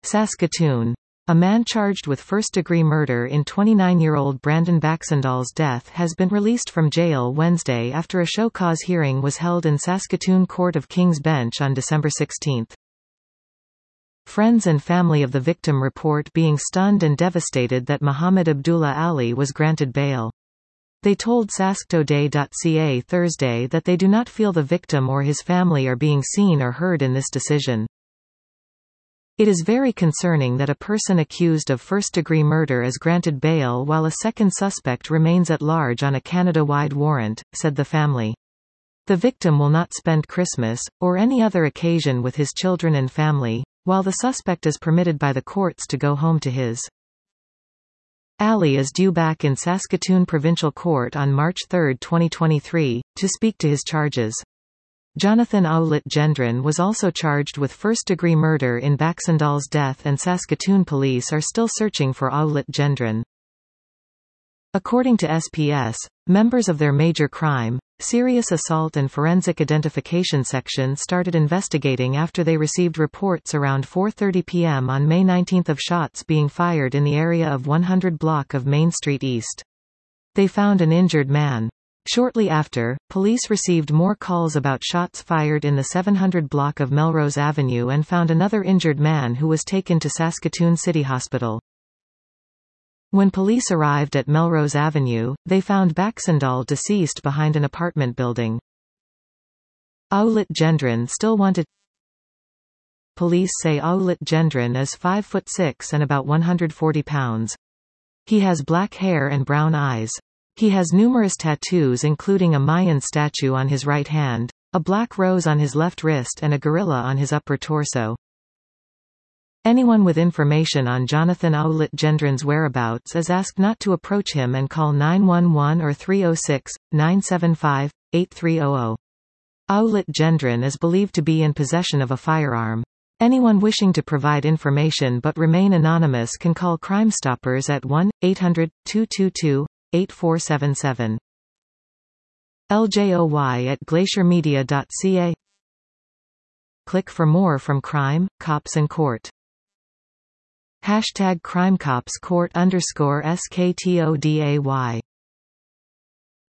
Saskatoon. A man charged with first-degree murder in 29-year-old Brandon Baxendale's death has been released from jail Wednesday after a show cause hearing was held in Saskatoon Court of King's Bench on December 16. Friends and family of the victim report being stunned and devastated that Muhammad Abdullah Ali was granted bail. They told sasktoday.ca Thursday that they do not feel the victim or his family are being seen or heard in this decision. It is very concerning that a person accused of first-degree murder is granted bail while a second suspect remains at large on a Canada-wide warrant, said the family. The victim will not spend Christmas, or any other occasion with his children and family, while the suspect is permitted by the courts to go home to his. Ali is due back in Saskatoon Provincial Court on March 3, 2023, to speak to his charges. Jonathan Owlet Gendron was also charged with first-degree murder in Baxendale's death, and Saskatoon police are still searching for Owlet Gendron. According to SPS, members of their major crime, serious assault and forensic identification section started investigating after they received reports around 4:30 p.m. on May 19 of shots being fired in the area of 100 block of Main Street East. They found an injured man. Shortly after, police received more calls about shots fired in the 700 block of Melrose Avenue and found another injured man who was taken to Saskatoon City Hospital. When police arrived at Melrose Avenue, they found Baxendale deceased behind an apartment building. Owlet Gendron still wanted. Police say Owlet Gendron is 5'6" and about 140 pounds. He has black hair and brown eyes. He has numerous tattoos including a Mayan statue on his right hand, a black rose on his left wrist and a gorilla on his upper torso. Anyone with information on Jonathan Owlet Gendron's whereabouts is asked not to approach him and call 911 or 306-975-8300. Owlet Gendron is believed to be in possession of a firearm. Anyone wishing to provide information but remain anonymous can call Crime Stoppers at 1-800-222-8477. LJOY@glaciermedia.ca. Click for more from Crime, Cops and Court. #CrimeCopsCourt_SKTODAY